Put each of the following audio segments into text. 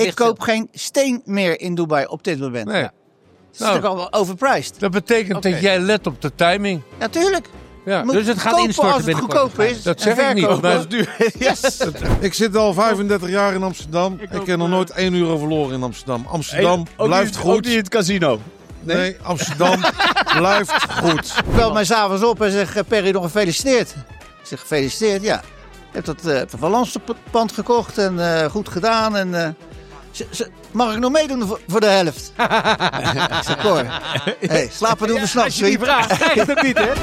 Ik koop geen steen meer in Dubai op dit moment. Nee. Ja. Het is toch al wel overpriced. Dat betekent dat jij let op de timing. Natuurlijk. Ja. Moet Dus het gaat kopen instorten als het binnenkort. goedkoop is. Dat en zeg ik niet. verkopen Maar als het duur is. Yes. Ik zit al 35 jaar in Amsterdam. Ik heb nog nooit 1 euro verloren in Amsterdam. Amsterdam blijft goed. Ook niet in het casino. Nee, Amsterdam blijft goed. Ik bel mij s'avonds op en zeg, Perry, nog gefeliciteerd. Ik zeg, gefeliciteerd, ja. Je hebt dat Valanspand gekocht en goed gedaan. En, mag ik nog meedoen voor de helft? Ik zeg, Cor, hey, slapen doen we s'nachts. Als je die vraagt, krijg je het ook niet, hè?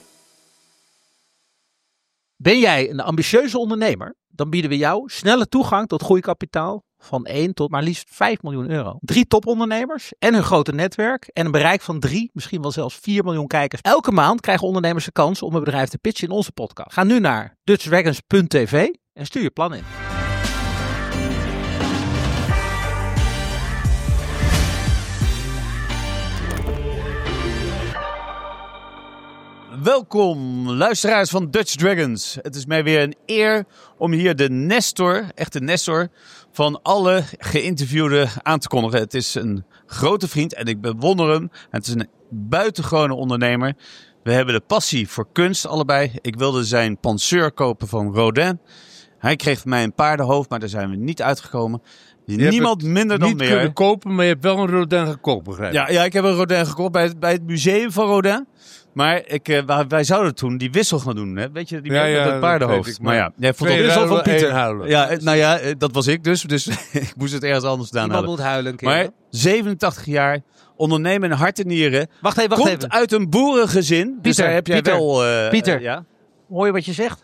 Ben jij een ambitieuze ondernemer? Dan bieden we jou snelle toegang tot groeikapitaal van 1 tot maar liefst 5 miljoen euro. 3 topondernemers en hun grote netwerk en een bereik van 3, misschien wel zelfs 4 miljoen kijkers. Elke maand krijgen ondernemers de kans om een bedrijf te pitchen in onze podcast. Ga nu naar dutchdragons.tv en stuur je plan in. Welkom, luisteraars van Dutch Dragons. Het is mij weer een eer om hier de Nestor, echte Nestor, van alle geïnterviewden aan te kondigen. Het is een grote vriend en ik bewonder hem. Het is een buitengewone ondernemer. We hebben de passie voor kunst allebei. Ik wilde zijn penseur kopen van Rodin. Hij kreeg van mij een paardenhoofd, maar daar zijn we niet uitgekomen. Niemand minder dan niet meer. kunnen kopen, maar je hebt wel een Rodin gekocht, begrijp ik. Ja, ik heb een Rodin gekocht bij het museum van Rodin. Maar wij zouden toen die wissel gaan doen. Hè? Weet je, die met het dat paardenhoofd. weet ik, maar ja, jij vond Twee dat ruilen, van Pieter. één huilen. Ja, nou ja, dat was ik dus. Dus ik moest het ergens anders gedaan Iemand halen. moet huilen een keer. Maar 87 jaar, ondernemen in hart en nieren. Wacht even. Komt uit een boerengezin. Dus Pieter, daar heb jij Pieter, wel... Pieter. ja? Hoor je wat je zegt?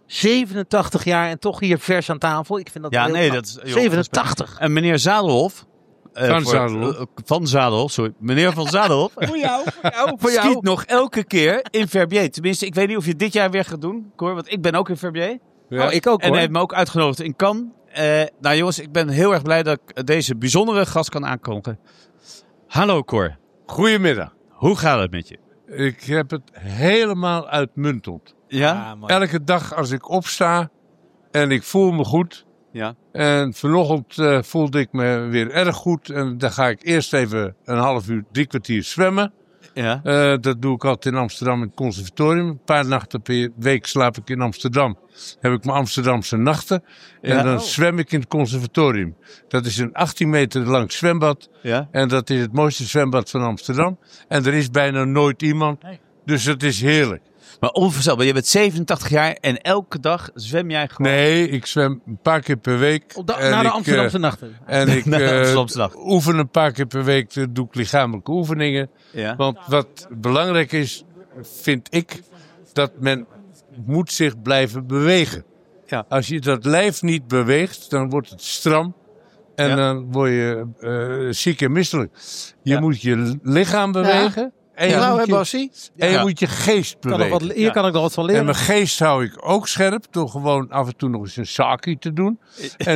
87 jaar en toch hier vers aan tafel. Ik vind dat Ja, heel nee, knap. dat is... 87. En meneer Zadelhof... Zadelhof. Van Zadelhof, sorry. Meneer Van Zadelhof. Voor jou. Schiet nog elke keer in Verbier. Tenminste, ik weet niet of je het dit jaar weer gaat doen, Cor. Want ik ben ook in Verbier. Ja. Oh, ik ook En hoor. hij heeft me ook uitgenodigd in Cannes. Nou jongens, ik ben heel erg blij dat ik deze bijzondere gast kan aankondigen. Hallo Cor. Goedemiddag. Hoe gaat het met je? Ik heb het helemaal uitmuntend. Ja? Elke dag als ik opsta en ik voel me goed. Ja. En vanochtend voelde ik me weer erg goed. En dan ga ik eerst even een half uur, 3 kwartier zwemmen. Ja. Dat doe ik altijd in Amsterdam in het conservatorium. Een paar nachten per week slaap ik in Amsterdam. Heb ik mijn Amsterdamse nachten. Ja. En dan zwem ik in het conservatorium. Dat is een 18 meter lang zwembad. Ja. En dat is het mooiste zwembad van Amsterdam. En er is bijna nooit iemand. Dus het is heerlijk. Maar onvoorstelbaar, je bent 87 jaar en elke dag zwem jij gewoon... Nee, ik zwem een paar keer per week. Na de Amsterdamse nachten. En ik Na de Amsterdamse nacht. oefen een paar keer per week. Doe ik lichamelijke oefeningen. Ja. Want wat belangrijk is, vind ik, dat men moet zich blijven bewegen. Ja. Als je dat lijf niet beweegt, dan wordt het stram. En Ja. dan word je ziek en misselijk. Je Ja. moet je lichaam bewegen. En je, Nou, moet, hè, je, Bassie? en je Ja. moet je geest bewegen. Hier kan ik nog wat van En leren. mijn geest hou ik ook scherp door gewoon af en toe nog eens een sake te doen. En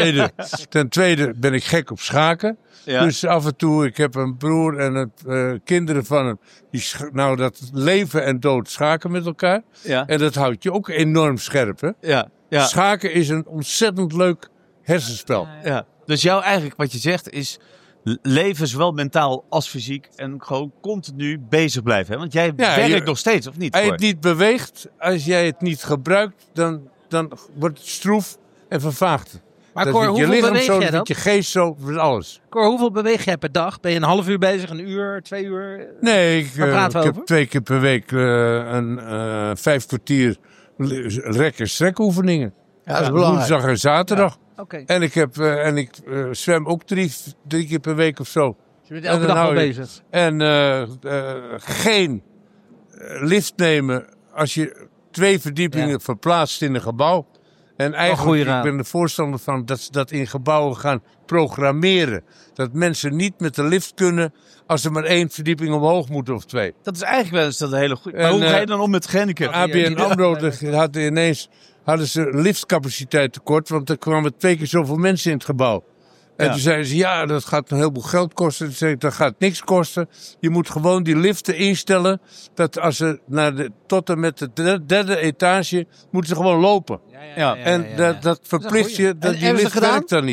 ten tweede ben ik gek op schaken. Ja. Dus af en toe, ik heb een broer en kinderen van hem. Dat leven en dood schaken met elkaar. Ja. En dat houdt je ook enorm scherp. Hè? Ja. Ja. Schaken is een ontzettend leuk hersenspel. Ja. Dus jou eigenlijk wat je zegt is leven zowel mentaal als fysiek en gewoon continu bezig blijven. Hè? Want jij werkt nog steeds, of niet? Als je Cor? het niet beweegt, als jij het niet gebruikt, dan wordt het stroef en vervaagt het. Maar Dat Cor, wordt je hoeveel lichaam beweeg zo, jij dat dan? wordt je geest zo, wordt alles. Cor, hoeveel beweeg jij per dag? Ben je een half uur bezig, een uur, 2 uur? Nee, ik praten we heb over? 2 keer per week 5 kwartier rek- en strekoefeningen. Ja, dat is belangrijk. Woensdag en zaterdag. Oké. En ik zwem ook 3 keer per week of zo. Dus je bent elke En dag dan wel hou je- bezig. En geen lift nemen als je 2 verdiepingen verplaatst in een gebouw. En goeie eigenlijk, raad. ik ben er voorstander van dat ze dat in gebouwen gaan programmeren. Dat mensen niet met de lift kunnen als ze maar 1 verdieping omhoog moeten of 2. Dat is eigenlijk wel eens dat een hele goede... En, Maar hoe ga je dan om met gehandicapten? ABN AMRO hadden ze liftcapaciteit tekort, want er kwamen 2 keer zoveel mensen in het gebouw. En Ja. toen zeiden ze, ja, dat gaat een heleboel geld kosten. Toen zei ik, dat gaat niks kosten. Je moet gewoon die liften instellen, dat als ze tot en met de 3e etage, moeten ze gewoon lopen. Ja. En dat verplicht je, dat En die hebben ze lift gedaan? werkt dan niet.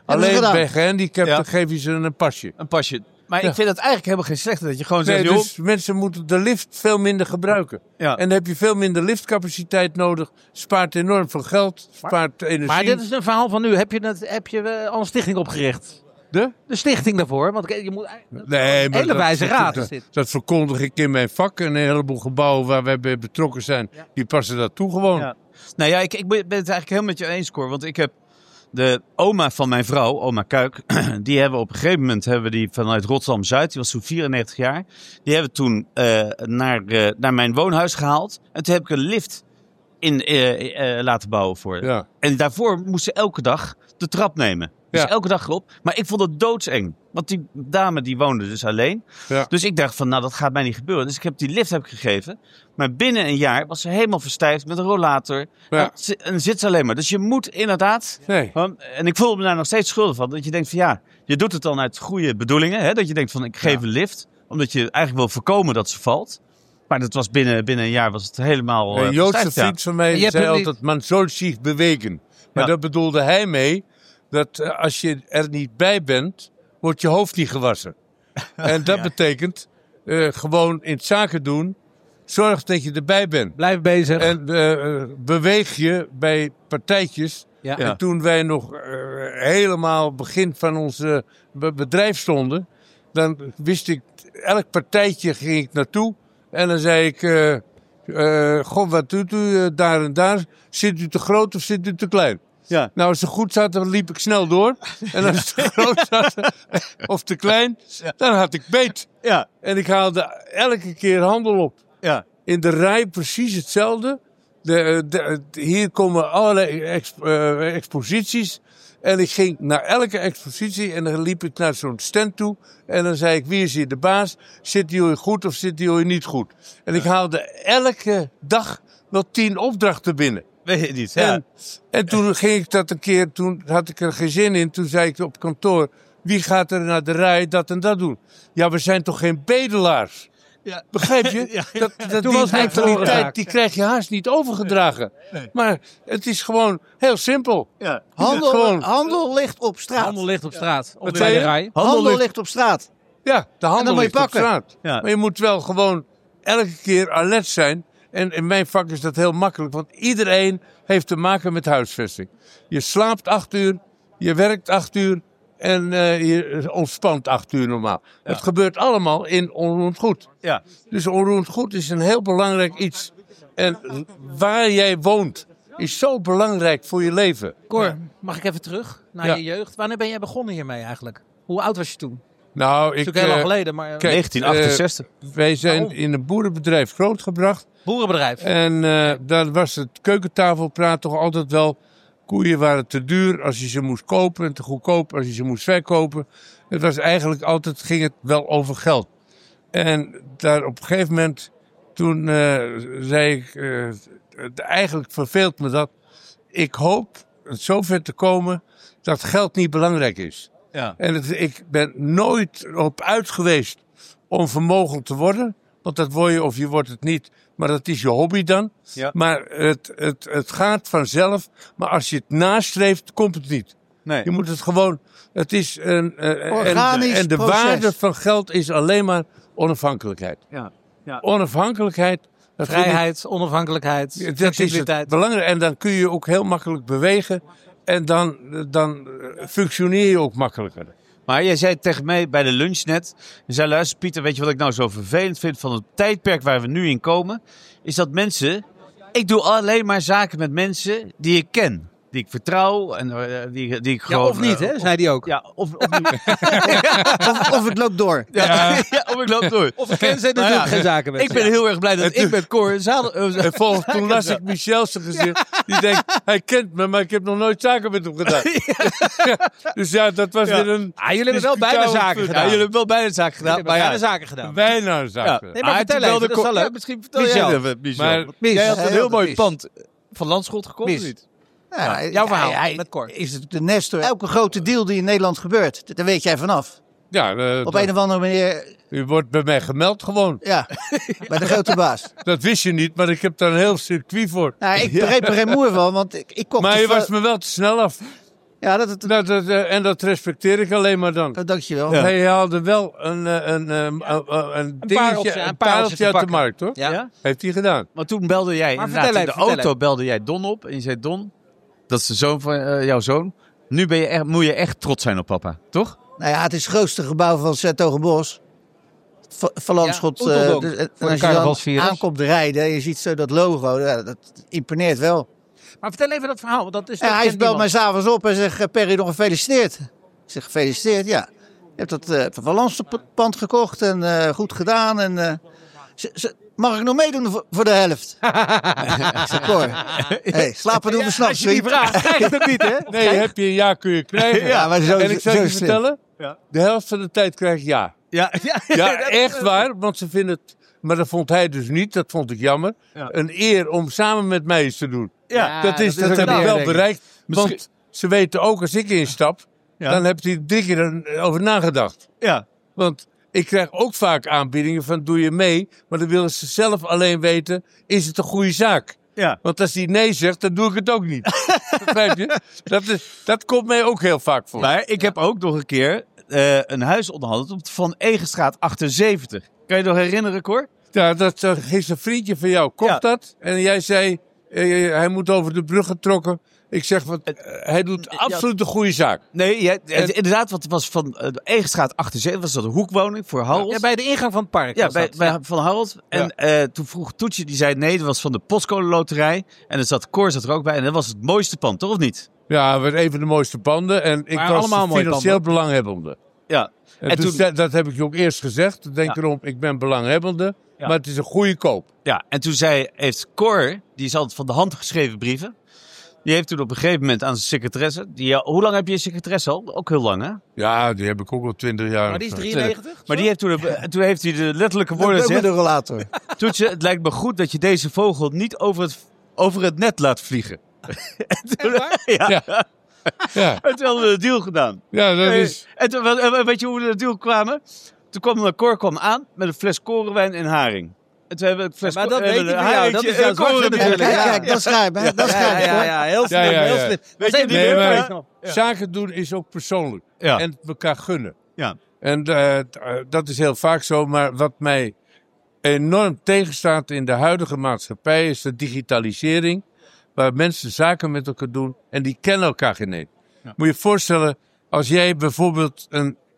Alleen gedaan. bij gehandicapten Ja. geef je ze een pasje. Een pasje. Maar Ja. ik vind dat eigenlijk helemaal geen slechte. Dat je gewoon Nee, zegt, joh, dus mensen moeten de lift veel minder gebruiken. Ja. En dan heb je veel minder liftcapaciteit nodig. Spaart enorm veel geld, spaart energie. Maar dit is een verhaal van nu. Heb je al een stichting opgericht? De stichting daarvoor? Want je moet Nee, maar hele wijze raad is dit. Dat verkondig ik in mijn vak. En een heleboel gebouwen waar wij bij betrokken zijn, die passen dat toe gewoon. Ja. Nou ja, ik ben het eigenlijk helemaal met je eens, Cor. Want ik heb de oma van mijn vrouw, oma Kuik, die hebben op een gegeven moment die vanuit Rotterdam-Zuid, die was toen 94 jaar. Die hebben toen naar mijn woonhuis gehaald. En toen heb ik een lift in laten bouwen voor. Ja. En daarvoor moest ze elke dag de trap nemen. Dus Ja. elke dag erop. Maar ik vond het doodseng. Want die dame die woonde dus alleen. Ja. Dus ik dacht van, nou dat gaat mij niet gebeuren. Dus ik heb die lift gegeven. Maar binnen een jaar was ze helemaal verstijfd met een rollator. Ja. En zit ze alleen maar. Dus je moet inderdaad... Nee. En ik voel me daar nog steeds schuldig van. Dat je denkt van ja, je doet het dan uit goede bedoelingen. Hè? Dat je denkt van ik geef een lift. Omdat je eigenlijk wil voorkomen dat ze valt. Maar dat was binnen een jaar was het helemaal Een Joodse verstijfd, ja. vriend van mij Je hebt zei hem niet- altijd, man soll zich bewegen. Maar Ja. daar bedoelde hij mee dat als je er niet bij bent, wordt je hoofd niet gewassen. En dat betekent gewoon in het zaken doen, zorg dat je erbij bent. Blijf bezig. En beweeg je bij partijtjes. Ja. En toen wij nog helemaal begin van ons bedrijf stonden, dan wist ik, elk partijtje ging ik naartoe. En dan zei ik, goh, wat doet u daar en daar? Zit u te groot of zit u te klein? Ja. Nou, als het goed zat, dan liep ik snel door. En als het te groot zat of te klein, dan had ik beet. Ja, En ik haalde elke keer handel op. ja. In de rij precies hetzelfde. Hier komen allerlei exposities. En ik ging naar elke expositie en dan liep ik naar zo'n stand toe. En dan zei ik, wie is hier de baas? Zit jullie goed of zit jullie niet goed? En ik haalde elke dag wel 10 opdrachten binnen. Weet je niet. Ja. En toen ging ik dat een keer, toen had ik er geen zin in. Toen zei ik op kantoor, wie gaat er naar de rij dat en dat doen? Ja, we zijn toch geen bedelaars? Ja. Begrijp je? Ja. Dat Toen die was hij verloren mentaliteit, geraakt. die krijg je haast niet overgedragen. Maar het is gewoon heel simpel. Ja. Handel ligt op straat. Handel ligt op straat. Of Wat bij zei de je? rij. Handel ligt op straat. Ja, de handel moet je ligt op pakken. straat. Ja. Maar je moet wel gewoon elke keer alert zijn. En in mijn vak is dat heel makkelijk. Want iedereen heeft te maken met huisvesting. Je slaapt 8 uur, je werkt 8 uur en je ontspant 8 uur normaal. Het gebeurt allemaal in onroerend goed. Ja. Dus onroerend goed is een heel belangrijk iets. En waar jij woont is zo belangrijk voor je leven. Cor, mag ik even terug naar Ja. je jeugd? Wanneer ben jij begonnen hiermee eigenlijk? Hoe oud was je toen? Nou, Dat is ik, natuurlijk heel lang geleden, maar kijk, 1968. wij zijn Waarom? in een boerenbedrijf grootgebracht. boerenbedrijf. En daar was het keukentafelpraat toch altijd wel. Koeien waren te duur als je ze moest kopen en te goedkoop als je ze moest verkopen. Het was eigenlijk altijd, ging het wel over geld. En daar op een gegeven moment, toen zei ik, eigenlijk verveelt me dat. Ik hoop zover te komen dat geld niet belangrijk is. Ja. En ik ben nooit op uit geweest om vermogend te worden. Want dat word je of je wordt het niet. Maar dat is je hobby dan. Ja. Maar het gaat vanzelf. Maar als je het nastreeft, komt het niet. Nee. Je moet het gewoon... Het is Organisch en de proces. waarde van geld is alleen maar onafhankelijkheid. Ja. Ja. Onafhankelijkheid... dat vind ik- Vrijheid, onafhankelijkheid, dat is het flexibiliteit. belangrijk. En dan kun je ook heel makkelijk bewegen. En dan functioneer je ook makkelijker. Maar jij zei tegen mij bij de lunch net. Je zei, luister Pieter, weet je wat ik nou zo vervelend vind van het tijdperk waar we nu in komen? Is dat mensen... Ik doe alleen maar zaken met mensen die ik ken. Die ik vertrouw en die ik Ja, gewoon... of niet, hè? Zei die ook. Ja, of niet. Of het loopt door. Ja, of ik loop door. Of ken ze Nou natuurlijk ja, geen zaken met Ik ben heel erg blij dat ik met Cor... En volgens toen las ik Michel zijn gezicht. Die denkt, hij kent me, maar ik heb nog nooit zaken met hem gedaan. Ja, dus ja, dat was weer een... jullie hebben wel bijna zaken Ja, gedaan. jullie hebben wel bijna zaken gedaan. hebben Maar ja, bijna zaken gedaan. bijna een zaak. ja. Nee, maar vertel toen belde even, dat is wel Cor- leuk. misschien vertel Michel. jij even, Michel. Maar- Mies. Jij had een heel mooi Mies. pand van Landschot gekocht, Mies. of niet? Ja, Jouw verhaal hij met Cor. is het de Nestor. Elke grote deal die in Nederland gebeurt, daar weet jij vanaf. Ja, Op een of andere manier, u wordt bij mij gemeld gewoon. ja, bij de grote baas. Dat wist je niet, maar ik heb daar een heel circuit voor. Nou, ik begreep er geen moer van, want ik kocht... Maar de je va- was me wel te snel af. Ja, En dat respecteer ik alleen maar dan. dankjewel. Ja. Hij haalde wel een pareltje uit de markt, hoor. Ja. Heeft hij gedaan. Maar toen belde jij, Maar inderdaad, in de vertel auto belde jij Don op. En je zei, Don, dat is de zoon van jouw zoon. Nu moet je echt trots zijn op papa, toch? Nou ja, het is het grootste gebouw van Zetogenbos. Van Landschot. Ja, Oeteldonk, En voor de als je dan carnavalsvirus. aankomt rijden en je ziet zo dat logo, dat imponeert wel. Maar vertel even dat verhaal. Want dat is Ja, hij belt mij s'avonds op en zegt, Perry, nog gefeliciteerd. Ik zeg, gefeliciteerd, ja. Je hebt dat Van Landschot-pand gekocht en goed gedaan. En, mag ik nog meedoen voor de helft? Ik zeg, Cor, hey, slapen doen we s'nachts. Als je die vraagt, krijg je het ook niet, hè? Nee, heb je een ja kun je krijgen. Ja, maar zo, En ik zou je slim. vertellen, Ja. de helft van de tijd krijg ik ja. Ja, Ja, echt waar, want ze vinden het, maar dat vond hij dus niet, dat vond ik jammer, Ja. een eer om samen met mij iets te doen. Ja. Dat ook heb een ik eer, wel denk ik. bereikt, Misschien- want ze weten ook als ik instap, Ja. dan heeft hij 3 keer over nagedacht. Ja. Want ik krijg ook vaak aanbiedingen van doe je mee, maar dan willen ze zelf alleen weten, is het een goede zaak? Ja. Want als hij nee zegt, dan doe ik het ook niet. Begrijp je? Dat komt mij ook heel vaak voor. Maar ik heb ook nog een keer een huis onderhandeld op de Van Egenstraat 78. Kan je nog herinneren, Cor? Ja, dat is een vriendje van jou, kocht Ja. dat. En jij zei, hij moet over de brug getrokken. Ik zeg, hij doet absoluut de goede zaak. Nee, inderdaad, want het was van de Egenstraat 78. Was dat een hoekwoning voor Harold? Ja, bij de ingang van het park. Ja, was dat. bij Van Harold. En toen vroeg Toetje, die zei nee, dat was van de Postcode Loterij. En Cor zat er ook bij. En dat was het mooiste pand, toch of niet? Ja, het was een van de mooiste panden. En ik Maar was allemaal mooie financieel panden. belanghebbende. Ja. En En dus toen- dat heb ik je ook eerst gezegd. Denk Ja. erom, ik ben belanghebbende. Ja. Maar het is een goede koop. Ja, en toen heeft Cor, die is altijd van de hand geschreven brieven. Die heeft toen op een gegeven moment aan zijn secretaresse. Hoe lang heb je secretaresse al? Ook heel lang, hè? Ja, die heb ik ook al 20 jaar. Maar die is 93? Maar die heeft toen heeft hij de letterlijke woorden Ook met gezegd. een rollator. Toetje, het lijkt me goed dat je deze vogel niet over het net laat vliegen. En toen, ja. Ja, En toen hadden we de deal gedaan. ja, dat is... En toen, weet je hoe we de deal kwamen? Toen Cor kwam aan met een fles korenwijn en haring. En toen hebben we een fles Maar dat hebben weet we ik een van jou. Dat haringje is jouw en zwarte koren- natuurlijk. Kijk, Ja. kijk, dat is scherp, hè? Dat is scherp. Ja, heel slim, Ja. heel slim. Weet je, Even die Nee, die maar leuk nog. zaken doen is ook persoonlijk. Ja. En elkaar gunnen. Ja. En dat is heel vaak zo. Maar wat mij enorm tegenstaat in de huidige maatschappij is de digitalisering. Waar mensen zaken met elkaar doen en die kennen elkaar geen één. Ja. Moet je je voorstellen, als jij bijvoorbeeld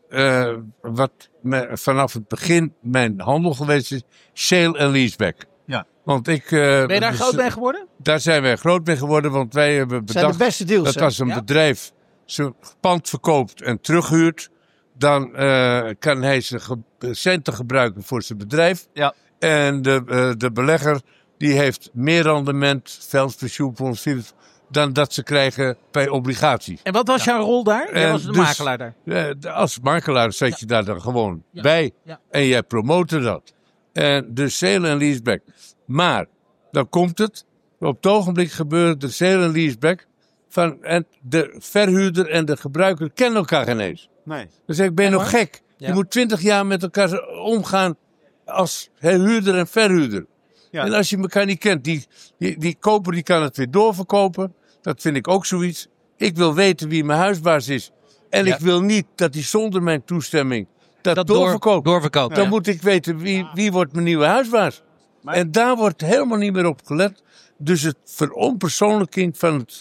vanaf het begin mijn handel geweest is, sale en leaseback. Ja. Want ik... Ben je daar groot mee geworden? Daar zijn wij groot mee geworden, want wij hebben Dat zijn de bedacht beste deals. dat hè? als een Ja? bedrijf zijn pand verkoopt en terughuurt, dan kan hij zijn centen gebruiken voor zijn bedrijf. Ja. En de belegger die heeft meer rendement, veldpensioenfonds, dan dat ze krijgen bij obligaties. En wat was jouw rol daar? Jij En was de dus- makelaar daar. Als makelaar zat je daar dan gewoon Ja. bij. Ja. En jij promote dat. En dus sale en leaseback. Maar, dan komt het. Op het ogenblik gebeurt de sale en leaseback. En de verhuurder en de gebruiker kennen elkaar geen eens. Nee. Dan zeg ik, ben je nog gek? Ja. Je moet 20 jaar met elkaar omgaan als huurder en verhuurder. Ja. En als je elkaar niet kent, die koper die kan het weer doorverkopen. Dat vind ik ook zoiets. Ik wil weten wie mijn huisbaas is. En Ja. ik wil niet dat hij zonder mijn toestemming dat doorverkoopt. Doorverkoopt. Dan moet ik weten wie wordt mijn nieuwe huisbaas. Maar- En daar wordt helemaal niet meer op gelet. Dus het veronpersoonlijking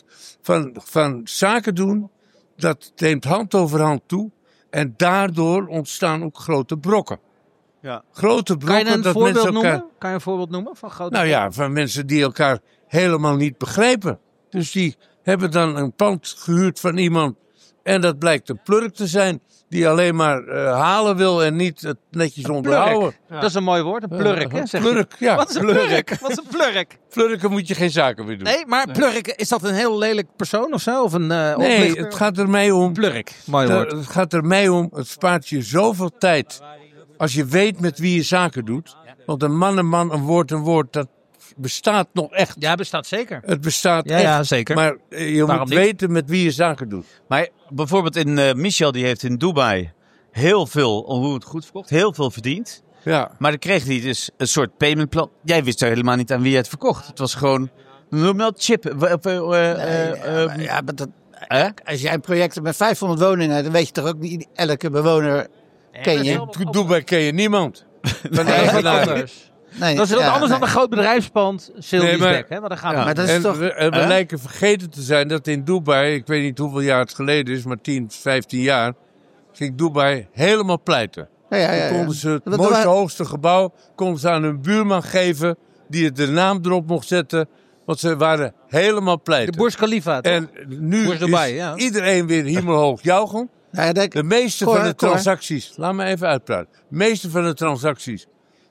van zaken doen, dat neemt hand over hand toe. En daardoor ontstaan ook grote brokken. Ja. Grote Kan brokken je een dat voorbeeld mensen elkaar... noemen? Kan je een voorbeeld noemen van grote? Nou ja, van mensen die elkaar helemaal niet begrijpen. Dus die hebben dan een pand gehuurd van iemand. En dat blijkt een plurk te zijn. Die alleen maar halen wil en niet het netjes onderhouden. Dat is een mooi woord, een plurk. Hè, zeg je. Plurk, ja. Wat is een plurk? Wat is een plurk? Plurken moet je geen zaken meer doen. Nee, maar plurk, is dat een heel lelijk persoon of zo? Of een Nee, oplichter? het gaat er mij om. Plurk, mooi woord. Het gaat er mij om. Het spaart je zoveel tijd. Als je weet met wie je zaken doet. Want een man, een woord, dat bestaat nog echt. Ja, bestaat zeker. Het bestaat Ja, echt. ja, zeker. Maar je Waarom moet niet? weten met wie je zaken doet. Maar bijvoorbeeld Michel, die heeft in Dubai heel veel, hoe het goed verkocht, heel veel verdiend. Ja. Maar dan kreeg hij dus een soort paymentplan. Jij wist er helemaal niet aan wie je het verkocht. Het was gewoon, noem dat chip. Ja, maar Als jij een project hebt met 500 woningen, dan weet je toch ook niet elke bewoner ken je. Dubai ken je niemand. Van de Nee, eigenaren. anders. Nee, Dat is wat ja, anders dan nee. een groot bedrijfspand. Silviesbeck, Nee, maar- hè? Want daar gaan Ja. we. Maar dat is En toch... we lijken vergeten te zijn dat in Dubai, ik weet niet hoeveel jaar het geleden is, maar 10, 15 jaar, ging Dubai helemaal pleiten. Ja. Konden ze het Dat mooiste, wa- hoogste gebouw konden ze aan hun buurman geven, die het de naam erop mocht zetten, want ze waren helemaal De pleiten. Burj Khalifa, toch? En nu Burj Dubai, is ja. iedereen weer hemelhoog juichen. Ja, dat- De meeste Cor, van de Cor. transacties, laat me even uitpraten. De meeste van de transacties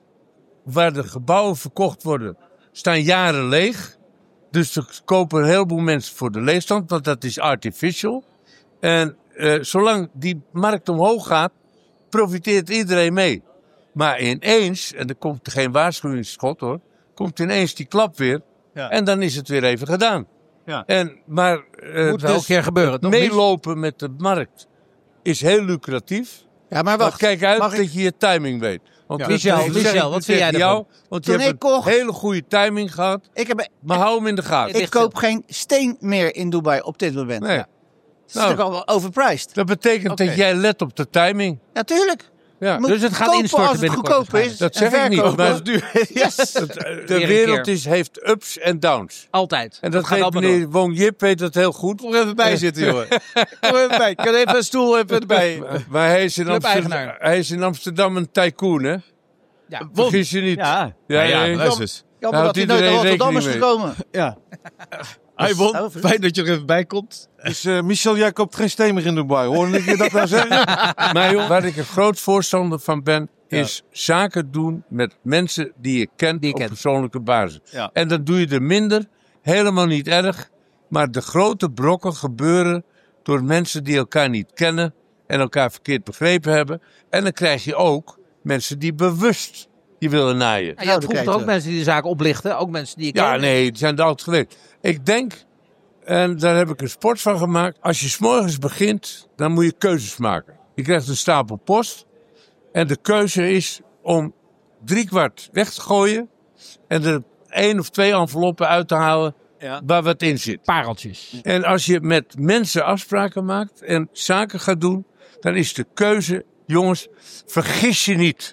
waar de gebouwen verkocht worden, staan jaren leeg. Dus ze kopen een heleboel mensen voor de leegstand, want dat is artificial. En zolang die markt omhoog gaat, profiteert iedereen mee. Maar ineens, en er komt geen waarschuwingsschot hoor, komt ineens die klap weer. Ja. En dan is het weer even gedaan. Ja. Maar Moet wel een keer gebeuren, toch? meelopen met de markt is heel lucratief. Ja, maar Maar wacht. kijk uit Mag ik- dat je je timing weet. Want dat Michel, zeg ik Michel, nu wat vind jij tegen ervan? Want Toen je hebt ik kocht- een hele goede timing gehad. Maar hou hem in de gaten. Ik koop geen steen meer in Dubai op dit moment. Nee. Het is Nou. toch al wel overpriced? Dat betekent Oké. dat jij let op de timing. Natuurlijk. Ja. Moet Dus het gaat kopen instorten als het binnenkort goedkoop is. Dat en zeg ik niet. verkopen Maar als het duur is. Yes. de Weer een wereld keer. heeft ups en downs. Altijd. En dat gaat weet allemaal meneer Wong Jip weet dat heel goed. Kom er even bij zitten, jongen. Kom er even bij. Kan even een stoel even erbij. Maar hij is, Clubeigenaar. hij is in Amsterdam een tycoon, hè? Ja. Vergis je niet. Ja, Ja, ja, ja. luister eens. Jammer Houdt dat hij nooit naar iedereen Rotterdam is rekening gekomen. Ja. Hij won. Oh, Fijn dat je er even bij komt. Dus Michel, jij koopt geen steen meer in Dubai. Hoorde ik je dat nou zeggen? Maar joh, waar ik een groot voorstander van ben, is zaken doen met mensen die je kent Die je op kent. persoonlijke basis. Ja. En dan doe je er minder, helemaal niet erg. Maar de grote brokken gebeuren door mensen die elkaar niet kennen en elkaar verkeerd begrepen hebben. En dan krijg je ook mensen die bewust je willen naaien. Ja, je had vroeger toch ook mensen die de zaak oplichten. Ook mensen die ik Ja, ken. nee, die zijn er altijd geweest. Ik denk, en daar heb ik een sport van gemaakt. Als je 's morgens begint, dan moet je keuzes maken. Je krijgt een stapel post. En de keuze is om 3/4 weg te gooien. En er 1 of 2 enveloppen uit te halen Ja. waar wat in zit. Pareltjes. En als je met mensen afspraken maakt en zaken gaat doen, dan is de keuze, jongens, vergis je niet.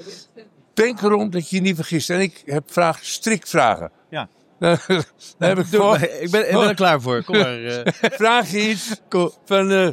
Denk erom dat je je niet vergist. En ik heb strikt vragen. Ja. Daar heb ik Doe voor. maar. Ik ben er klaar voor. Kom maar. Vraag je iets van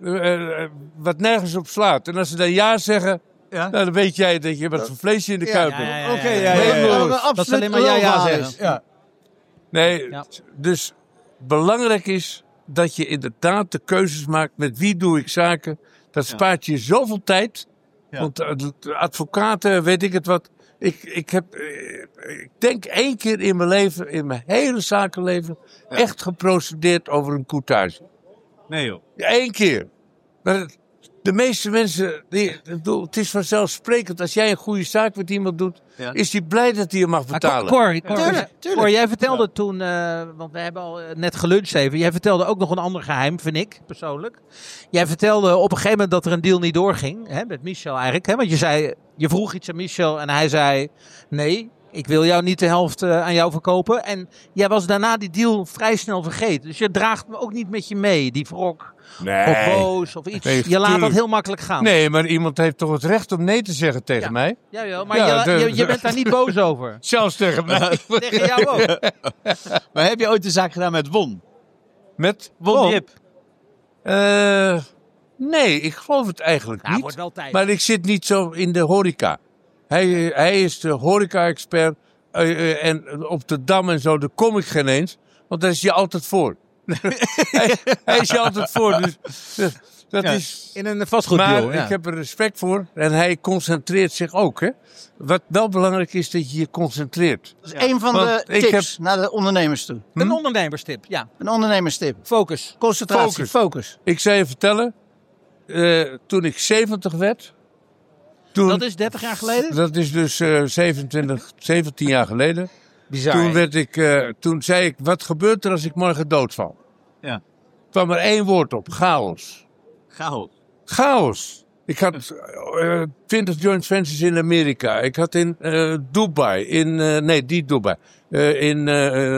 wat nergens op slaat. En als ze dan ja zeggen, Ja. nou, dan weet jij dat je wat voor vleesje in de kuip hebt. Oké, ja. Dat ze alleen maar ja zeggen. Ja. Nee, Ja. dus belangrijk is dat je inderdaad de keuzes maakt met wie doe ik zaken. Dat spaart je zoveel tijd. Ja. Want de advocaten, weet ik het wat. Ik denk 1 keer in mijn leven, in mijn hele zakenleven, echt geprocedeerd over een courtage. Nee joh. 1 keer. Maar de meeste mensen, het is vanzelfsprekend. Als jij een goede zaak met iemand doet, Ja. is hij blij dat hij je mag betalen. Cor, jij vertelde toen, want we hebben al net geluncht even. Jij vertelde ook nog een ander geheim, vind ik persoonlijk. Jij vertelde op een gegeven moment dat er een deal niet doorging. Hè, met Michel eigenlijk. Hè, want je vroeg iets aan Michel en hij zei nee. Ik wil jou niet de helft aan jou verkopen. En jij was daarna die deal vrij snel vergeten. Dus je draagt me ook niet met je mee. Die wrok of boos of iets. Nee, je laat dat tuurlijk. heel makkelijk gaan. Nee, maar iemand heeft toch het recht om nee te zeggen tegen Ja. mij? Jawel, maar Ja, je bent daar niet boos over. Zelfs tegen mij. Tegen jou ook. Maar heb je ooit een zaak gedaan met Won? Met? Won Jip. Nee, ik geloof het eigenlijk Ja, niet. wordt wel tijd. Maar ik zit niet zo in de horeca. Hij is de horeca-expert. En op de Dam en zo, daar kom ik geen eens. Want daar is je altijd voor. hij is je altijd voor. Dus dat Ja. is... In een vastgoeddeal. Maar Ja. ik heb er respect voor. En hij concentreert zich ook. Hè. Wat wel belangrijk is, dat je je concentreert. Dat is een van Want de ik tips naar de ondernemers toe. Een ondernemerstip, ja. Een ondernemerstip. Focus. Concentratie, focus. Ik zou je vertellen, toen ik 70 werd... Toen, Dat is 30 jaar geleden? Dat is dus 17 jaar geleden. Bizar. Toen zei ik, wat gebeurt er als ik morgen doodval? Ja. Kwam er 1 woord op, chaos. Chaos. Chaos. Ik had 20 joint ventures in Amerika. Ik had in Dubai. Niet Dubai. In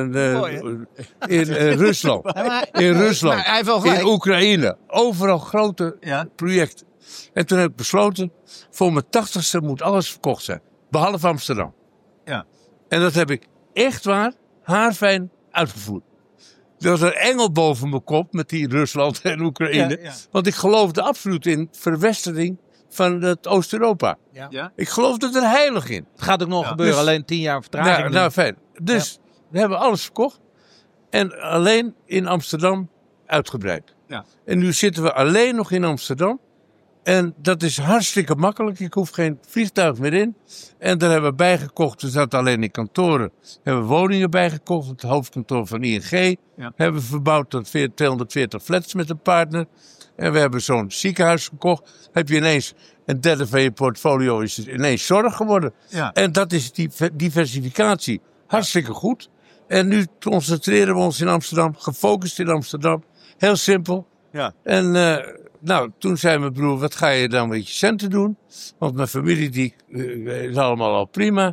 Rusland. In Rusland. Maar hij heeft wel gelijk. In Oekraïne. Overal grote projecten. En toen heb ik besloten, voor mijn 80ste moet alles verkocht zijn. Behalve Amsterdam. Ja. En dat heb ik echt waar haarfijn uitgevoerd. Er was een engel boven mijn kop met die Rusland en Oekraïne. Ja. Want ik geloofde absoluut in verwestering van het Oost-Europa. Ja? Ik geloofde er heilig in. Het gaat ook nog gebeuren, Dus- alleen 10 jaar vertraging. Nou, fijn. Dus we hebben alles verkocht. En alleen in Amsterdam uitgebreid. Ja. En nu zitten we alleen nog in Amsterdam. En dat is hartstikke makkelijk. Ik hoef geen vliegtuig meer in. En daar hebben we bijgekocht. We zaten alleen in kantoren. Hebben we woningen bijgekocht. Het hoofdkantoor van ING. Hebben we verbouwd tot 240 flats met een partner. En we hebben zo'n ziekenhuis gekocht. Heb je ineens een derde van je portfolio is het ineens zorg geworden. Ja. En dat is die diversificatie. Hartstikke goed. En nu concentreren we ons in Amsterdam. Gefocust in Amsterdam. Heel simpel. Ja. En toen zei mijn broer, wat ga je dan met je centen doen? Want mijn familie die is allemaal al prima.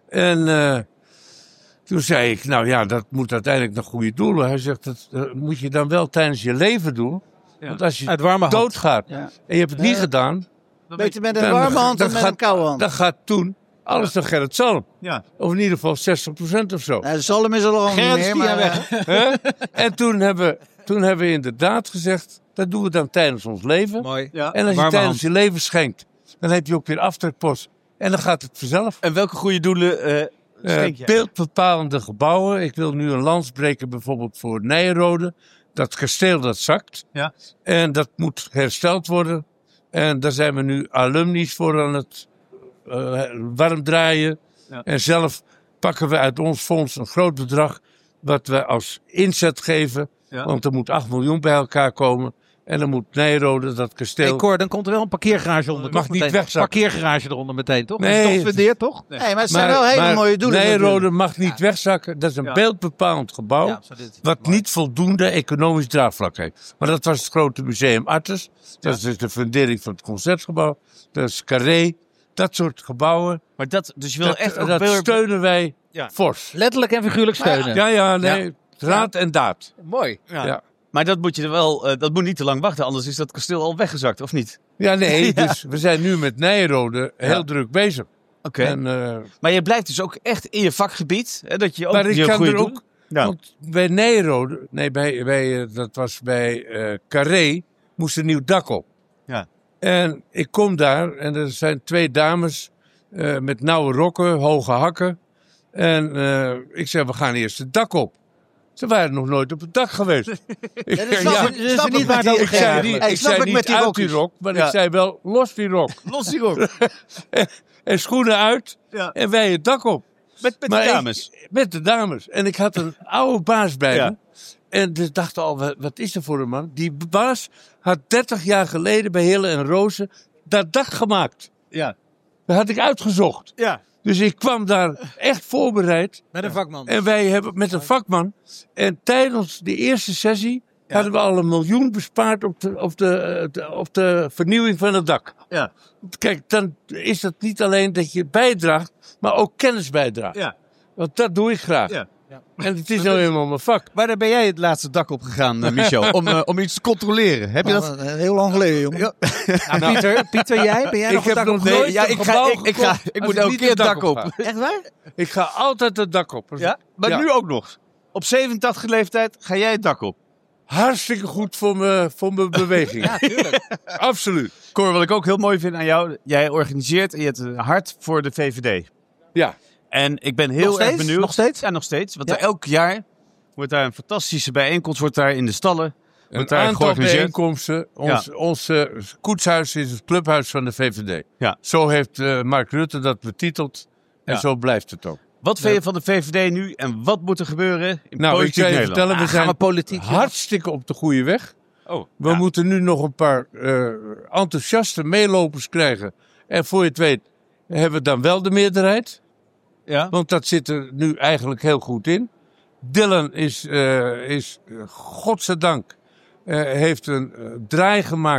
En toen zei ik, dat moet uiteindelijk naar goede doelen. Hij zegt, dat moet je dan wel tijdens je leven doen. Ja. Want als je Uit warme hand. doodgaat Ja. en je hebt het niet gedaan, Beter met een warme hand dan met een koude hand. dan gaat toen alles naar Gerrit Zalm. Ja. Of in ieder geval 60% of zo. De zalm is er al niet Gerrit is meer, 10 jaar maar weg. Hè? En toen hebben we inderdaad gezegd, dat doen we dan tijdens ons leven. Mooi. Ja. En als je Warme tijdens hand. je leven schenkt, dan heb je ook weer aftrekpost. En dan gaat het vanzelf. En welke goede doelen schenk jij? Beeldbepalende gebouwen. Ik wil nu een lans breken bijvoorbeeld voor Nijrode. Dat kasteel dat zakt. Ja. En dat moet hersteld worden. En daar zijn we nu alumni's voor aan het warm draaien. Ja. En zelf pakken we uit ons fonds een groot bedrag. Wat we als inzet geven. Ja. Want er moet 8 miljoen bij elkaar komen. En dan moet Nijrode, dat kasteel... Hey Cor, dan komt er wel een parkeergarage onder. Mag toch? niet Meteen. wegzakken. Parkeergarage eronder meteen, toch? Nee, Dat is toch fundeerd, toch? nee, maar het zijn wel hele mooie doelen. Nijrode natuurlijk. mag niet wegzakken. Dat is een beeldbepalend gebouw. Ja, zo dit. Wat niet voldoende economisch draagvlak heeft. Maar dat was het grote museum Artes. Dat is dus de fundering van het Concertgebouw. Dat is Carré. Dat soort gebouwen. Maar dus je wil Dat, echt ook dat veel... steunen wij Ja. fors. Letterlijk en figuurlijk steunen. Nee. Raad en daad. Mooi. Ja. Maar dat moet je wel, dat moet niet te lang wachten, anders is dat kasteel al weggezakt, of niet? Ja, nee. Dus we zijn nu met Nijrode heel druk bezig. Oké. En, Maar je blijft dus ook echt in je vakgebied, hè, dat je ook maar ik je kan goede er doelen- ook... Ja. Want bij Nijrode, dat was bij Carré, moest een nieuw dak op. Ja. En ik kom daar en er zijn 2 dames met nauwe rokken, hoge hakken. En ik zeg, we gaan eerst het dak op. Ze waren nog nooit op het dak geweest. Ik dat zeg, snap ik- snap ik met die- ik zei ja, niet, hey, ik snap zei ik niet met die uit rokjes. die rok, maar Ja. ik zei wel, los die rok. Los die rok. En schoenen uit Ja. en wij het dak op. Met de Maar dames. Met de dames. En ik had een oude baas bij Ja. me. En dus dacht al, wat is er voor een man? Die baas had 30 jaar geleden bij Hille en Rozen dat dak gemaakt. Ja. Dat had ik uitgezocht. Ja. Dus ik kwam daar echt voorbereid. Met een vakman. En wij hebben met een vakman. En tijdens de eerste sessie hadden we al 1 miljoen bespaard op de vernieuwing van het dak. Ja. Kijk, dan is het niet alleen dat je bijdraagt, maar ook kennis bijdraagt. Ja. Want dat doe ik graag. Ja. En het is nou helemaal mijn vak. Waar ben jij het laatste dak op gegaan, Michel? om iets te controleren. Heb je dat? Heel lang geleden, jongen. Ja. Pieter, jij? Ben jij nog Ik een heb dak nog op? nooit ja, een ik gebouw ga, ik gekocht moet als ik elke niet keer het dak op. ga. Echt waar? Ik ga altijd het dak op. Ja? Maar Ja. nu ook nog. Op 87 leeftijd ga jij het dak op. Hartstikke goed voor mijn beweging. Ja, tuurlijk. Absoluut. Cor, wat ik ook heel mooi vind aan jou. Jij organiseert en je hebt een hart voor de VVD. Ja. En ik ben heel Nog erg steeds? benieuwd. Nog steeds? Ja, nog steeds. Want Ja. er elk jaar wordt daar een fantastische bijeenkomst. Wordt daar in de stallen. Een Wordt daar aantal georganiseerd. bijeenkomsten. Ons koetshuis is het clubhuis van de VVD. Ja. Zo heeft Mark Rutte dat betiteld. En Ja. zo blijft het ook. Wat vind je van de VVD nu en wat moet er gebeuren in Nou, ik politiek zou je Nederland? vertellen, we Gaan zijn we politiek? hartstikke op de goede weg. Oh, We ja. moeten nu nog een paar enthousiaste meelopers krijgen. En voor je het weet hebben we dan wel de meerderheid. Ja? Want dat zit er nu eigenlijk heel goed in. Dylan is godzijdank, heeft een draai gemaakt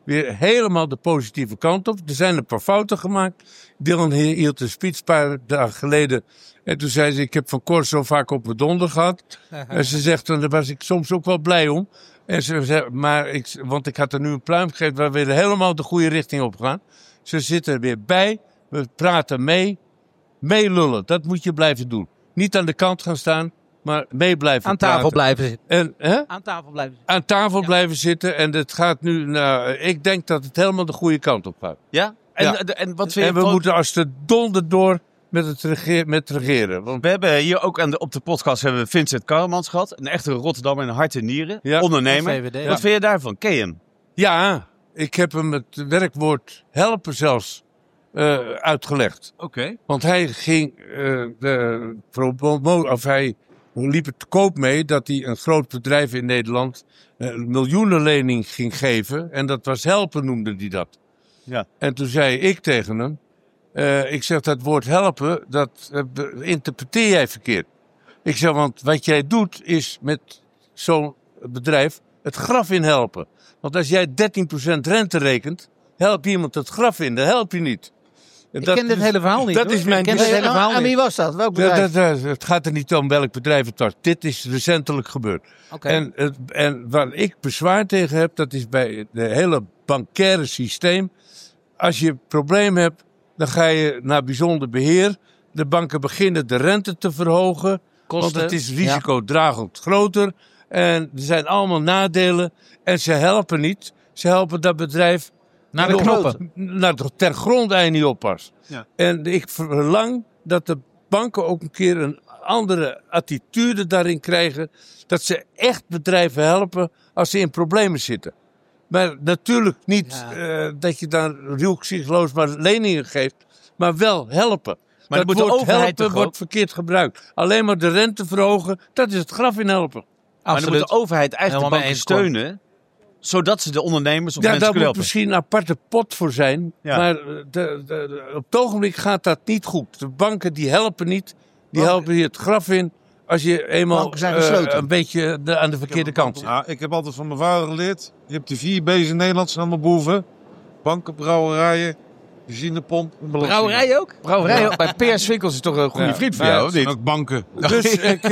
weer helemaal de positieve kant op. Er zijn een paar fouten gemaakt. Dylan hield een speech een paar dagen geleden. En toen zei ze, ik heb van Cor zo vaak op mijn donder gehad. En ze zegt, daar was ik soms ook wel blij om. En ze zei, want ik had er nu een pluim gegeven waar we weer helemaal de goede richting op gaan. Ze zitten er weer bij. We praten meelullen. Dat moet je blijven doen. Niet aan de kant gaan staan, maar mee blijven Aan tafel praten. blijven zitten. En, Aan tafel blijven zitten. aan tafel Ja. blijven zitten. En het gaat nu, ik denk dat het helemaal de goede kant op gaat. Ja? En wat vind je En we van- moeten als de donder door met het regeren. Want We hebben hier ook op de podcast hebben we Vincent Karremans gehad. Een echte Rotterdammer in hart en nieren. Ja. Ondernemer. VVD. Wat vind je daarvan? Ken je hem? ja, ik heb hem het werkwoord helpen zelfs uitgelegd. Oké. Want hij ging, hij liep het te koop mee dat hij een groot bedrijf in Nederland een miljoenenlening ging geven. En dat was helpen, noemde hij dat. Ja. En toen zei ik tegen hem, ik zeg dat woord helpen, dat interpreteer jij verkeerd. Ik zeg, want wat jij doet is met zo'n bedrijf het graf in helpen. Want als jij 13% rente rekent, help je iemand het graf in, dat help je niet. En Ik ken dit hele verhaal niet. dat hoor. is mijn Ik ken dit hele verhaal Aan wie niet. was dat? Welk bedrijf? het gaat er niet om welk bedrijf het was. Dit is recentelijk gebeurd. Oké. En waar ik bezwaar tegen heb, dat is bij het hele bancaire systeem. Als je een probleem hebt, dan ga je naar bijzonder beheer. De banken beginnen de rente te verhogen. Kosten. Want het is risicodragend groter. En er zijn allemaal nadelen. En ze helpen niet. Ze helpen dat bedrijf Naar de nog knoppen. ter grondeinde niet oppast. Ja. En ik verlang dat de banken ook een keer een andere attitude daarin krijgen. Dat ze echt bedrijven helpen als ze in problemen zitten. Maar natuurlijk niet dat je dan ruwzichtloos maar leningen geeft. Maar wel helpen. Maar Dat moet de woord overheid helpen toch ook- wordt verkeerd gebruikt. Alleen maar de rente verhogen, dat is het graf in helpen. Maar dan moet de overheid eigenlijk de Helemaal banken mee eens, steunen. Zodat ze de ondernemers of Ja, mensen daar kunnen moet helpen. misschien een aparte pot voor zijn. Ja. Maar op het ogenblik gaat dat niet goed. De banken die helpen niet. Die helpen je het graf in. Als je eenmaal Banken zijn gesloten. een beetje aan de verkeerde kant zit. Ja, ik heb altijd van mijn vader geleerd. Je hebt de 4 B's in Nederland, zijn allemaal boeven. Banken, brouwerijen, benzinepomp en belasting. Brouwerij ook? Brouwerij bij Peers Winkels is toch een goede Ja. vriend van Ja, jou, of En niet? ook banken. Dus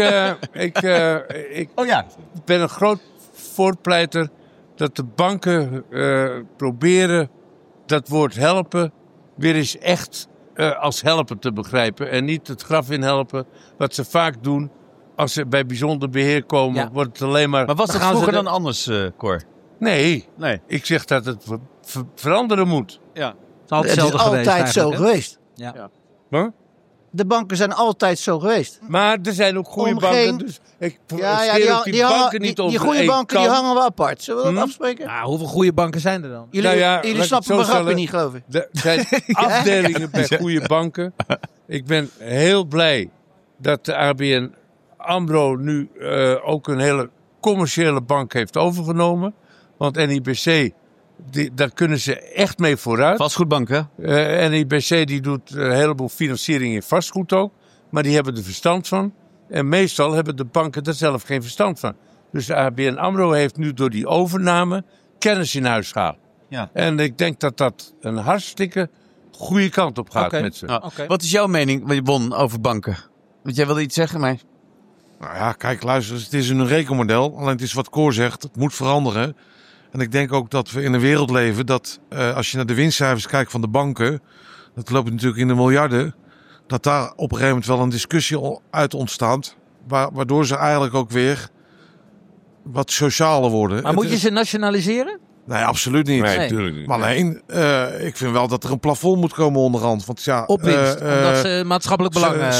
ik Oh ja. ben een groot voorpleiter dat de banken proberen dat woord helpen weer eens echt als helpen te begrijpen. En niet het graf in helpen, wat ze vaak doen. Als ze bij bijzonder beheer komen, Ja. wordt het alleen maar... Maar was Dan dat gaan ze vroeger de- dan anders, Cor? Nee, Nee. ik zeg dat het veranderen moet. Ja. Het is altijd Het is hetzelfde geweest altijd zo eigenlijk, hè? geweest. Ja. Huh? De banken zijn altijd zo geweest. Maar er zijn ook goede Om banken. geen- Dus ik Ja, scheer ook die banken niet die over goede één banken die kam. hangen we apart. Zullen we dat Hm? afspreken? Nou, hoeveel goede banken zijn er dan? Jullie, Nou ja, laat jullie ik snappen het mijn zo grapje stellen. niet, geloof ik. Er zijn afdelingen bij goede banken. Ik ben heel blij dat de ABN AMRO nu ook een hele commerciële bank heeft overgenomen. Want NIBC, daar kunnen ze echt mee vooruit. Vastgoedbank, hè? NIBC die doet een heleboel financiering in vastgoed ook. Maar die hebben er verstand van. En meestal hebben de banken er zelf geen verstand van. Dus de ABN AMRO heeft nu door die overname kennis in huis gehaald. Ja. En ik denk dat dat een hartstikke goede kant op gaat Oké. met ze. Nou, Oké. Wat is jouw mening, Bon, over banken? Want jij wilde iets zeggen, maar... Nou ja, kijk, luister, het is een rekenmodel. Alleen het is wat Cor zegt, het moet veranderen. En ik denk ook dat we in een wereld leven dat als je naar de winstcijfers kijkt van de banken, dat loopt natuurlijk in de miljarden, dat daar op een gegeven moment wel een discussie uit ontstaat, waardoor ze eigenlijk ook weer wat socialer worden. Maar moet je ze nationaliseren? Nee, absoluut niet. Nee. natuurlijk niet. Maar alleen, ik vind wel dat er een plafond moet komen onderhand. Want ja, Op winst. Omdat ze maatschappelijk belang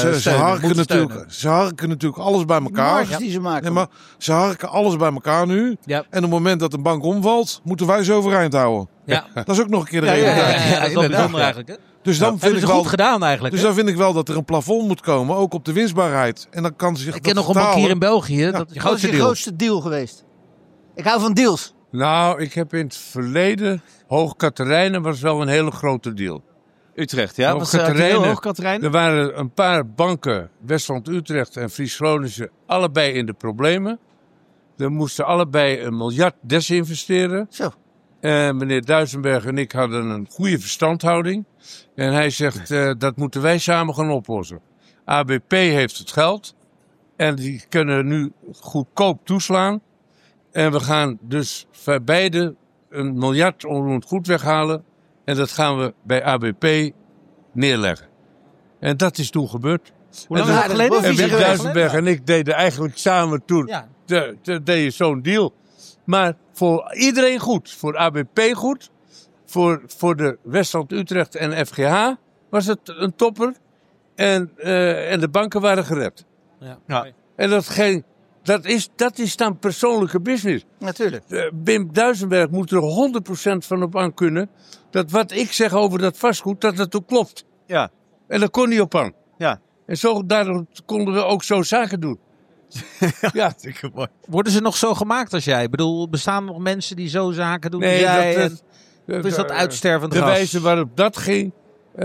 ze harken natuurlijk alles bij elkaar. Marges die ze maken. Nee, maar ze harken alles bij elkaar nu. Ja. En op het moment dat een bank omvalt, moeten wij ze overeind houden. Ja. Dat is ook nog een keer de Ja, reden. dat is wel inderdaad. bijzonder eigenlijk. Hè? Dus dan vind Hebben ik ze wel. goed gedaan eigenlijk. Dus hè? dan vind ik wel dat er een plafond moet komen, ook op de winstbaarheid. En dan kan ze zich Ik ken dat nog een bankier in vertalen. België. Dat is je Wat is grootste je deal. grootste deal geweest? Ik hou van deals. Nou, ik heb in het verleden... Hoog Catharijnen was wel een hele grote deal. Utrecht, ja? Hoog Was heel Catharijnen. hoog, Katerijn? Er waren een paar banken, Westland-Utrecht en Fries-Groningen, allebei in de problemen. Er moesten allebei 1 miljard desinvesteren. Zo. Meneer Duisenberg en ik hadden een goede verstandhouding. En hij zegt, dat moeten wij samen gaan oplossen. ABP heeft het geld. En die kunnen nu goedkoop toeslaan. En we gaan dus voor beide 1 miljard onroerend goed weghalen. En dat gaan we bij ABP neerleggen. En dat is toen gebeurd. Hoe lang En is het geleden? En 4 Wim jaar Duisenberg en ik deden eigenlijk samen toen Ja. deden zo'n deal. Maar voor iedereen goed. Voor ABP goed. Voor de Westland Utrecht en FGH was het een topper. En de banken waren gered. Ja. En dat is dan persoonlijke business. Natuurlijk. Wim Duisenberg moet er 100% van op aan kunnen. Dat wat ik zeg over dat vastgoed, dat het ook klopt. Ja. En daar kon hij op aan. Ja. En daarom konden we ook zo zaken doen. Ja. Hartstikke mooi. Worden ze nog zo gemaakt als jij? Ik bedoel, bestaan er nog mensen die zo zaken doen als Nee, jij? Of is dat uitstervend de ras? wijze waarop dat ging,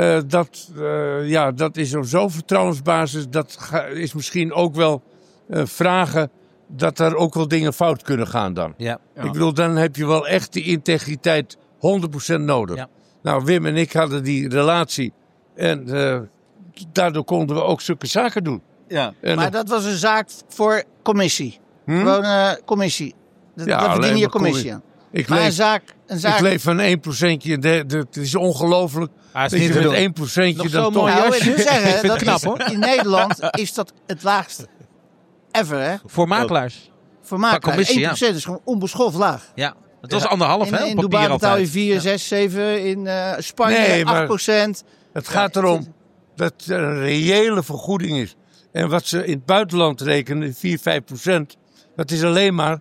dat is op zo'n vertrouwensbasis. Dat is misschien ook wel vragen dat er ook wel dingen fout kunnen gaan dan. Ja. Ik bedoel, dan heb je wel echt die integriteit 100% nodig. Ja. Nou, Wim en ik hadden die relatie. En daardoor konden we ook zulke zaken doen. Ja. En Maar dat was een zaak voor commissie. Gewoon commissie. Ja, Daar alleen verdien je maar commissie aan. ik Maar leef, een zaak... ik leef van 1%. Het is ongelooflijk. Ah, is Dat niet je te met doen. 1% Nog dan zo toch... mooi. Nou, jasje. ik moet zeggen, Ik vind dat het knap, is, hoor. in Nederland is dat het laagste ever, hè? Voor makelaars. Voor makelaars. commissie, 1% is gewoon onbeschoft laag. Ja. Het was 1,5 hè? In Op Dubai papier betaal je altijd. 4, 6, 7. In Spanje Nee, maar- 8%. Het gaat erom dat er een reële vergoeding is. En wat ze in het buitenland rekenen, 4-5%, dat is alleen maar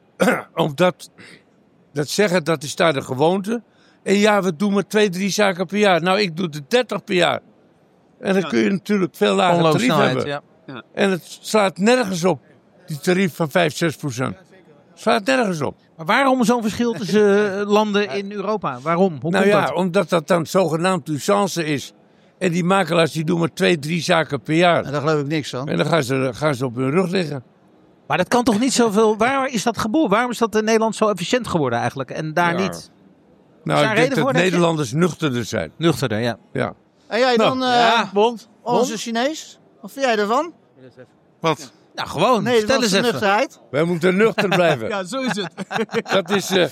omdat dat zeggen, dat is daar de gewoonte. En ja, we doen maar 2-3 zaken per jaar. Nou, ik doe er 30 per jaar. En dan kun je natuurlijk veel lager tarief Onloopsnelheid, hebben. ja. En het slaat nergens op, die tarief van 5-6%. Slaat nergens op. Maar waarom zo'n verschil tussen landen in Europa? Waarom? Hoe Nou komt ja, dat? omdat dat dan zogenaamd usance is. En die makelaars die doen maar 2-3 zaken per jaar. Daar geloof ik niks van. En dan gaan ze op hun rug liggen. Maar dat kan toch niet zoveel... Waar is dat geboren? Waarom is dat in Nederland zo efficiënt geworden eigenlijk? En daar Ja. niet Nou, daar ik denk reden dat voor, denk je? Nederlanders nuchterder zijn. nuchterder? Ja. Ja. En jij dan, ja, onze Chinees? Wat vind jij ervan? Wat? Nou, gewoon. Nee, Stel dat eens is even. nuchterheid. Wij moeten nuchter blijven. Ja, zo is het. Dat is... Nee,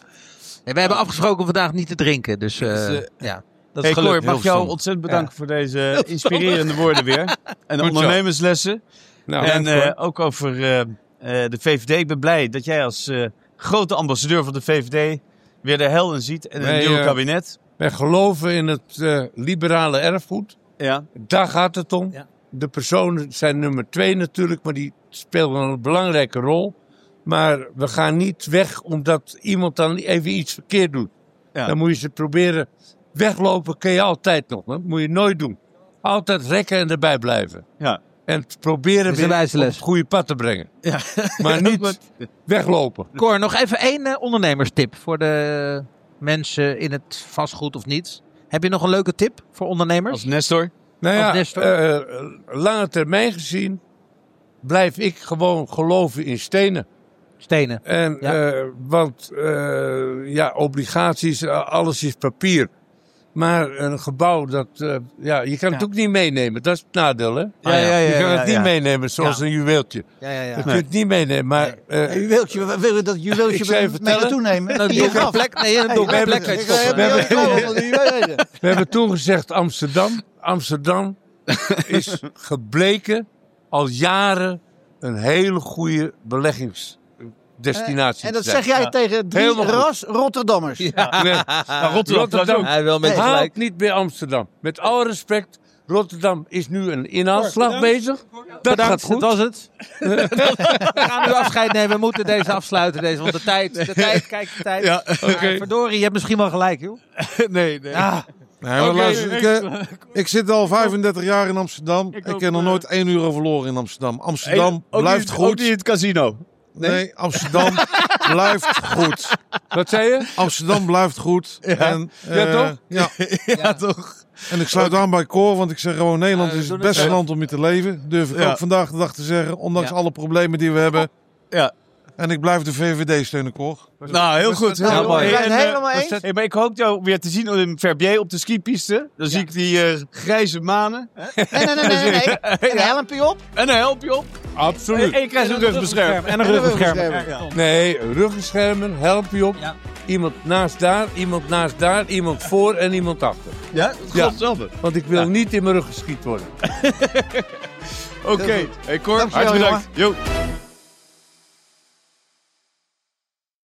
we hebben afgesproken om vandaag niet te drinken. Dus ja, dat is Hey gelukt. Cor, mag ik jou Hilversum. ontzettend bedanken voor deze inspirerende woorden weer. En de Goed zo. ondernemerslessen. nou, En ook over de VVD. Ik ben blij dat jij als grote ambassadeur van de VVD weer de hel in ziet. En een Nee, nieuw kabinet. wij geloven in het liberale erfgoed. Ja. Daar gaat het om. Ja. De personen zijn nummer 2 natuurlijk, maar die spelen een belangrijke rol. Maar we gaan niet weg omdat iemand dan even iets verkeerd doet. Ja. Dan moet je ze proberen. Weglopen kun je altijd nog. Dat moet je nooit doen. Altijd rekken en erbij blijven. Ja. En proberen is een weer wijze op les. het goede pad te brengen. Ja. Maar niet weglopen. Cor, nog even één ondernemerstip voor de mensen in het vastgoed of niet. Heb je nog een leuke tip voor ondernemers? Als Nestor. Nou Als ja, Nestor? lange termijn gezien blijf ik gewoon geloven in stenen. Stenen. En, Ja. want obligaties, alles is papier. Maar een gebouw, je kan het ook niet meenemen. Dat is het nadeel, hè? Je kan het niet meenemen, zoals Ja. een juweeltje. Ja. Je kunt het niet meenemen, maar... Wil je dat juweeltje Ik zou je mee vertellen. naartoe nemen? Een donkere plek? Nee, een donkere plek. kan je stoppen. We hebben toen gezegd Amsterdam. Amsterdam is gebleken al jaren een hele goede beleggingsdestinatie En te dat zijn. zeg jij tegen 3 Helemaal goed. ras Rotterdammers. Nee, Rotterdam. Hij wil met je haalt gelijk. niet bij Amsterdam. Met alle respect, Rotterdam is nu een inhaalslag bezig. Dat Bedankt, gaat goed. dat was het. We gaan nu afscheid nemen. We moeten deze afsluiten. Want de tijd, kijk de tijd. Ja. Oké. Verdorie, je hebt misschien wel gelijk, joh. Nee. Ja. Nee, maar Oké, luister, ik zit al 35 jaar in Amsterdam. Ik heb nog nooit 1 euro verloren in Amsterdam. Amsterdam blijft Ook goed. niet in het casino. Nee, Amsterdam blijft goed. Wat zei je? Amsterdam blijft goed. En, Ja, toch? Ja. Ja, toch? En ik sluit aan bij Cor, want ik zeg gewoon Nederland is het doen beste het. land om in te leven. Durf ik Ja. ook vandaag de dag te zeggen. Ondanks Ja. alle problemen die we hebben. Ja. En ik blijf de VVD steunen, Cor. Nou, heel goed. Ja, mooi. We zijn het En, helemaal eens. hey, maar ik hoop jou weer te zien in Verbier op de skipiste. Dan zie ik die grijze manen. Nee. Een helmpje op. En dan help je op. Absoluut. En je krijgt een rugbescherm. En een rugbescherm. rugbescherm. Nee, ruggenschermen, help je op. Ja. Iemand naast daar, iemand voor en iemand achter. Ja, Ja. hetzelfde. Want ik wil niet in mijn rug geschiet worden. Oké. Hey Cor, Dankjewel, hartelijk bedankt. Jo.